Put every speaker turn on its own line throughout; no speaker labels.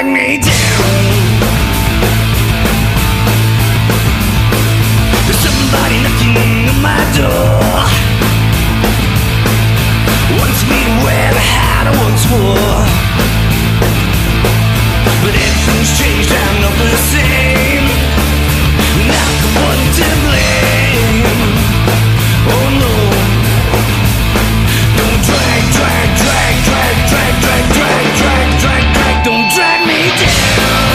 drag me down. There's somebody knocking on my door, wants me to wear the hat I once wore. But everything's changed, I'm not the same. Not the one to blame. Oh no. Don't drag, drag, drag, drag, drag, drag, drag, drag, drag, drag. Don't drag me down.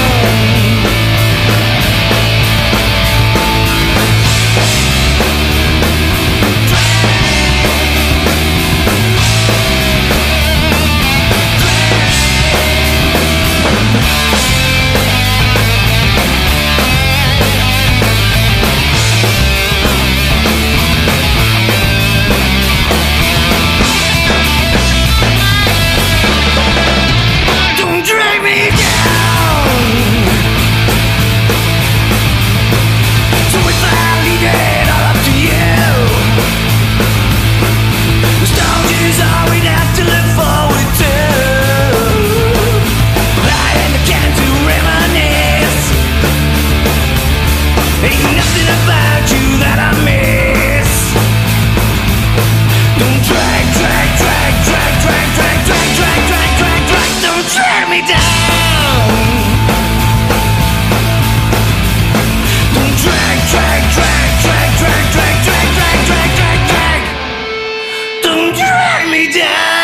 Don't drag me down.